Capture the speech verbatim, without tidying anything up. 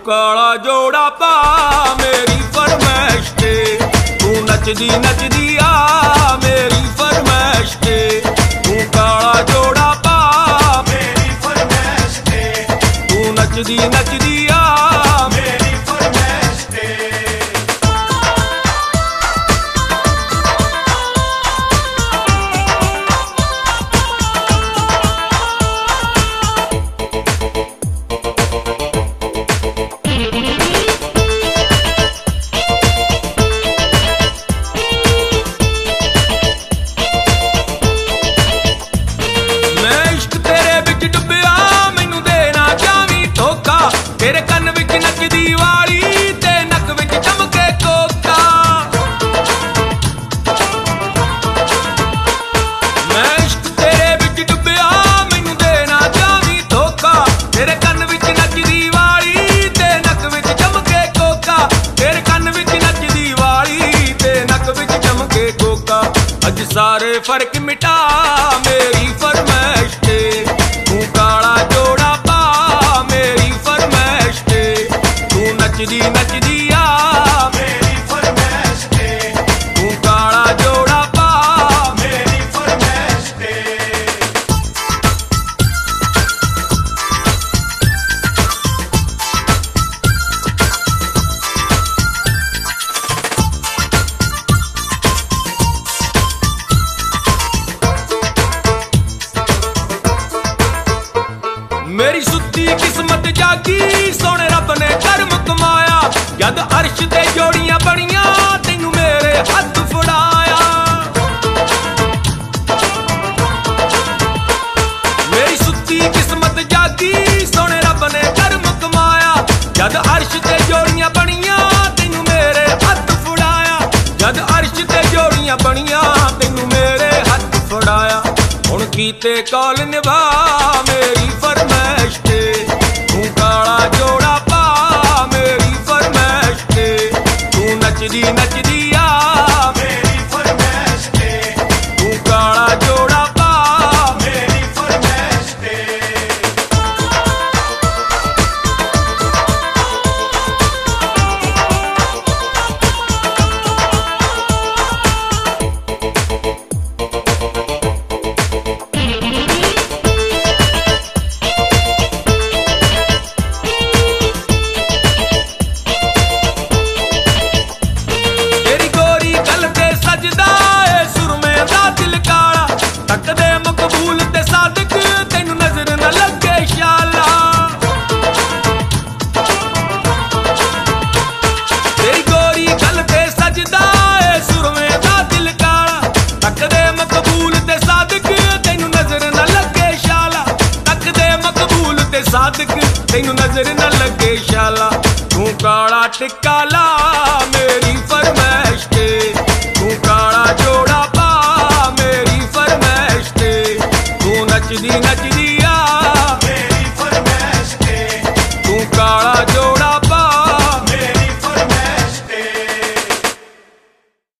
काला जोड़ा पा मेरी फरमाइश ते, तू नचदी नचदी आ मेरी फरमाइश ते, तू काला जोड़ा पा मेरी फरमाइश ते, तू नचदी नचदी आ मेरी फरमाइश ते। तेरे कन विच नचदी वाली ते नक विच चमके कोका, मैं इश्क तेरे विच डुबिया मैनू देना चावी धोखा। तेरे कन विच नचदी वाली ते नक विच चमके कोका, तेरे कन विच नचदी वाली ते नक विच चमके कोका। अज सारे फर्क मिटा मेरी फरमाइश ते, तू काला जोड़ा पा मेरी फरमाइश ते, तू नचदी नचदी आ मेरी फरमाइश ते, तू काला जोड़ा पा मेरी फरमाइश ते। मेरी सुती किस्मत जागी सोने रब ने कर्म कमाया, जद अर्श ते जोड़ियां बनियां तैनू मेरे हथ फड़ाया। मेरी सुती किस्मत जागी सोने रब ने कर्म कमाया, जद अर्श ते जोड़ियां बनियां तैनू मेरे हथ फड़ाया, जद अर्श ते जोड़ियां बनियां तैनू मेरे हथ फड़ाया। हुण कीते कौल निभा मेरी फरमाइश ते, तू काला जोड़ा पा मेरी फरमाइश ते, तू नचदी नचदी आ मेरी फरमाइश ते, तू काला जोड़ा पा मेरी फरमाइश ते। तकदे मकबूल ते सादिक तैनू नजर न लगे शाला, तेरी गोरी गल ते सजदा ए सुरमें दा दिल काला। तकदे मकबूल ते सादिक तैनू नजर न लगे शाला, तकदे मकबूल ते सादिक तैनू नजर न लगे शाला। तू काला टिक्का ला मेरी फरमाइश ते, तू काला जोड़ा पा मेरी फरमाइश ते, तू नचदी नचदी